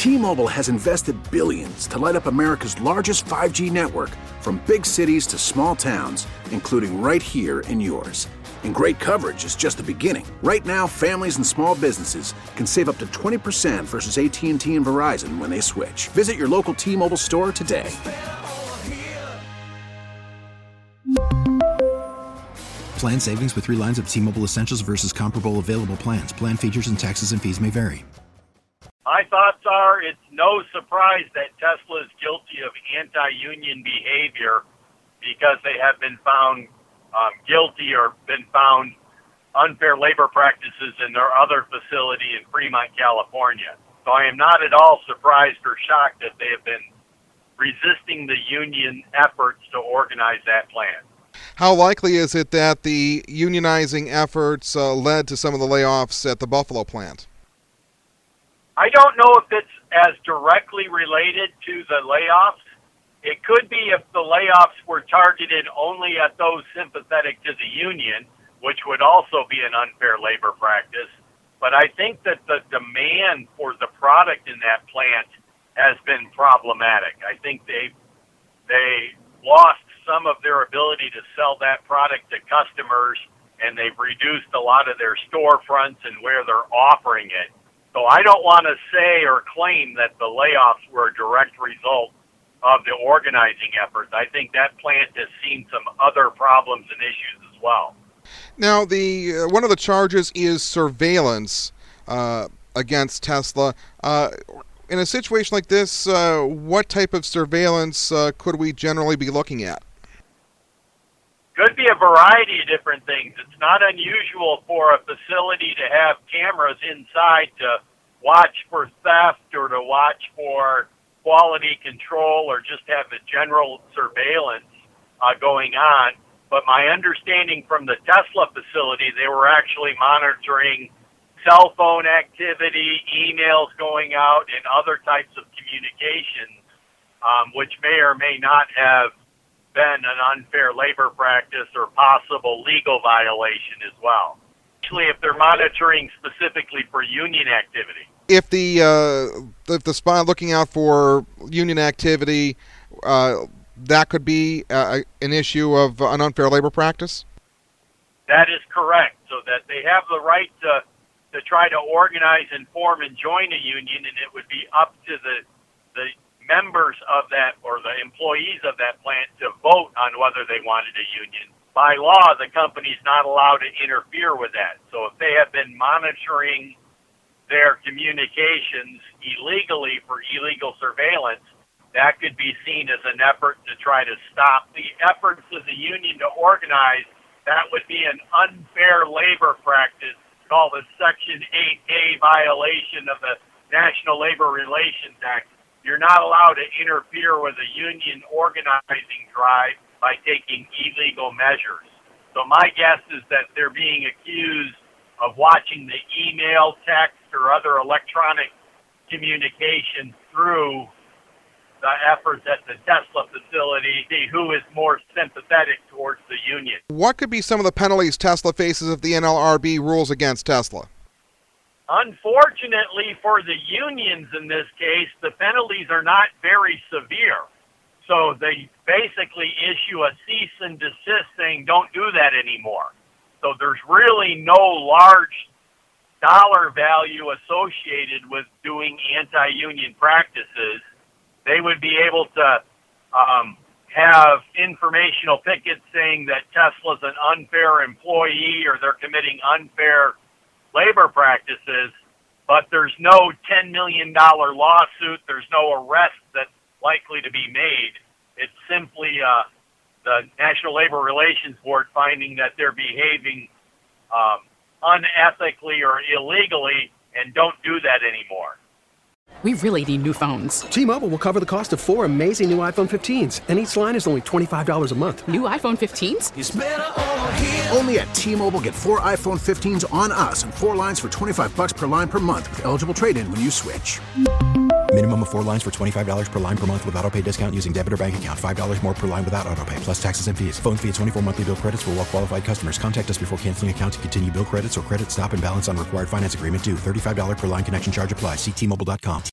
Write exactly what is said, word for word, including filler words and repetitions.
T-Mobile has invested billions to light up America's largest five G network, from big cities to small towns, including right here in yours. And great coverage is just the beginning. Right now, families and small businesses can save up to twenty percent versus A T and T and Verizon when they switch. Visit your local T-Mobile store today. Plan savings with three lines of T-Mobile Essentials versus comparable available plans. Plan features and taxes and fees may vary. My thoughts are it's no surprise that Tesla is guilty of anti-union behavior because they have been found um, guilty or been found unfair labor practices in their other facility in Fremont, California. So I am not at all surprised or shocked that they have been resisting the union efforts to organize that plant. How likely is it that the unionizing efforts uh, led to some of the layoffs at the Buffalo plant? I don't know if it's as directly related to the layoffs. It could be if the layoffs were targeted only at those sympathetic to the union, which would also be an unfair labor practice. But I think that the demand for the product in that plant has been problematic. I think they they lost some of their ability to sell that product to customers, and they've reduced a lot of their storefronts and where they're offering it. So I don't want to say or claim that the layoffs were a direct result of the organizing efforts. I think that plant has seen some other problems and issues as well. Now, the uh, one of the charges is surveillance uh, against Tesla. Uh, in a situation like this, uh, what type of surveillance uh, could we generally be looking at? Could be a variety of different things. It's not unusual for a facility to have cameras inside to watch for theft or to watch for quality control or just have the general surveillance uh, going on. But my understanding from the Tesla facility, they were actually monitoring cell phone activity, emails going out, and other types of communications, um, which may or may not have been an unfair labor practice or possible legal violation as well, especially if they're monitoring specifically for union activity. If the uh, if the spy looking out for union activity, uh, that could be uh, an issue of an unfair labor practice? That is correct. So that they have the right to to try to organize and form and join a union, and it would be up to the the members of that or the employees of that plant to vote on whether they wanted a union. By law, the company's not allowed to interfere with that. So if they have been monitoring their communications illegally for illegal surveillance, that could be seen as an effort to try to stop the efforts of the union to organize. That would be an unfair labor practice called a Section eight A violation of the National Labor Relations Act. You're not allowed to interfere with a union organizing drive by taking illegal measures. So my guess is that they're being accused of watching the email, text, or other electronic communication through the efforts at the Tesla facility, see who is more sympathetic towards the union. What could be some of the penalties Tesla faces if the N L R B rules against Tesla? Unfortunately for the unions in this case, the penalties are not very severe. So they basically issue a cease and desist saying, don't do that anymore. So there's really no large dollar value associated with doing anti-union practices. They would be able to um, have informational pickets saying that Tesla's an unfair employee or they're committing unfair labor practices, but there's no ten million dollars lawsuit. There's no arrest that's likely to be made. It's simply uh, the National Labor Relations Board finding that they're behaving um, unethically or illegally and don't do that anymore. We really need new phones. T-Mobile will cover the cost of four amazing new iPhone fifteens, and each line is only twenty-five dollars a month. New iPhone fifteens? It's better over here. Only at T-Mobile, get four iPhone fifteens on us and four lines for twenty-five bucks per line per month with eligible trade-in when you switch. Minimum of four lines for twenty-five dollars per line per month with autopay discount using debit or bank account. five dollars more per line without autopay, plus taxes and fees. Phone fee at twenty-four monthly bill credits for well-qualified customers. Contact us before canceling account to continue bill credits or credit stop and balance on required finance agreement due. thirty-five dollars per line connection charge applies. See T Mobile dot com.